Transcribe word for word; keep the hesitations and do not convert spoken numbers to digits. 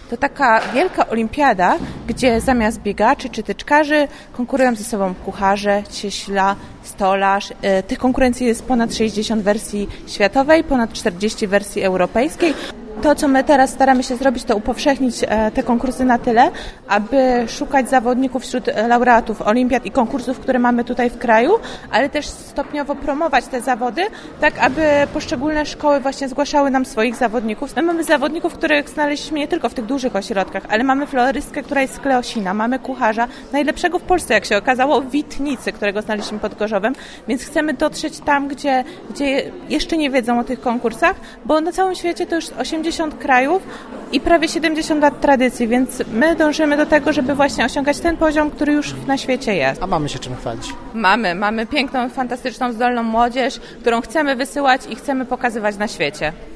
to taka wielka olimpiada, gdzie zamiast biegaczy czy tyczkarzy konkurują ze sobą kucharze, cieśla, stolarz. Tych konkurencji jest ponad sześćdziesiąt wersji światowej, ponad czterdzieści wersji europejskiej. To, co my teraz staramy się zrobić, to upowszechnić te konkursy na tyle, aby szukać zawodników wśród laureatów olimpiad i konkursów, które mamy tutaj w kraju, ale też stopniowo promować te zawody, tak aby poszczególne szkoły właśnie zgłaszały nam swoich zawodników. My mamy zawodników, których znaleźliśmy nie tylko w tych dużych ośrodkach, ale mamy florystkę, która jest z Kleosina, mamy kucharza, najlepszego w Polsce, jak się okazało, w Witnicy, którego znaleźliśmy pod Gorzowem, więc chcemy dotrzeć tam, gdzie, gdzie jeszcze nie wiedzą o tych konkursach, bo na całym świecie to już osiemdziesiąt krajów i prawie siedemdziesiąt lat tradycji, więc my dążymy do tego, żeby właśnie osiągać ten poziom, który już na świecie jest. A mamy się czym chwalić? Mamy, mamy piękną, fantastyczną, zdolną młodzież, którą chcemy wysyłać i chcemy pokazywać na świecie.